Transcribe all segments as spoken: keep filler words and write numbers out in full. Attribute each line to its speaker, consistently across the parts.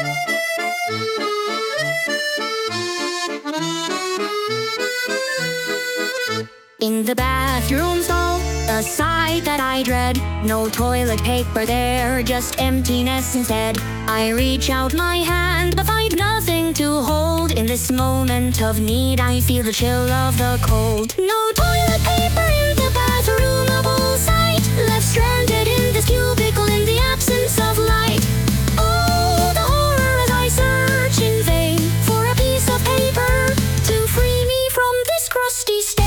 Speaker 1: In the bathroom stall, the sight that I dread. No toilet paper there, just emptiness instead. I reach out my hand, but find nothing to hold. In this moment of need, I feel the chill of the cold. No toilet paper in the bathroom of all sight. Left stranded in this cubicle in the absence of light. Oh, the horror as I search in vain for a piece of paper to free me from this crusty stain.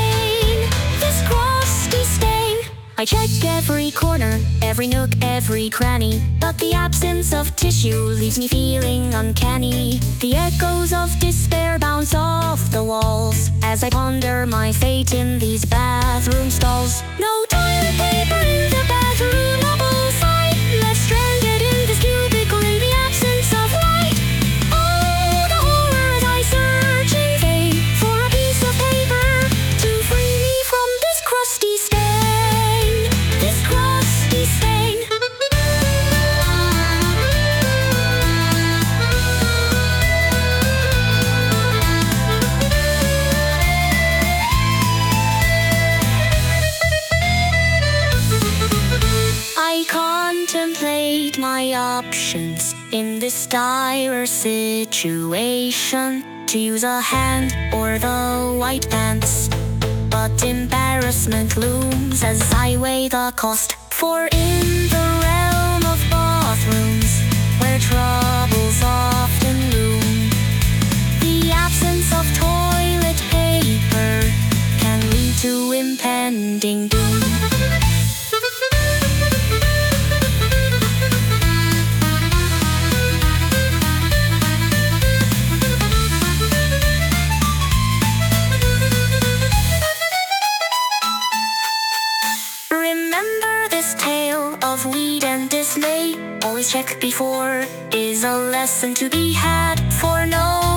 Speaker 1: I check every corner, every nook, every cranny, but the absence of tissue leaves me feeling uncanny. The echoes of despair bounce off the walls as I ponder my fate in these bathroom stalls. No toilet paper in the bathroom of all sight. Left stranded in this cubicle in the absence of light. Oh, the horror as I search in vain for a piece of paper to free me from this crusty stain. I contemplate my options in this dire situation. To use a hand or the white pants, but embarrassment looms as I weigh the cost. For in the realm of bathrooms, where troubles often loom, the absence of toilet paper can lead to impending doom. Remember this tale of weed and dismay. Always check before is a lesson to be had, for no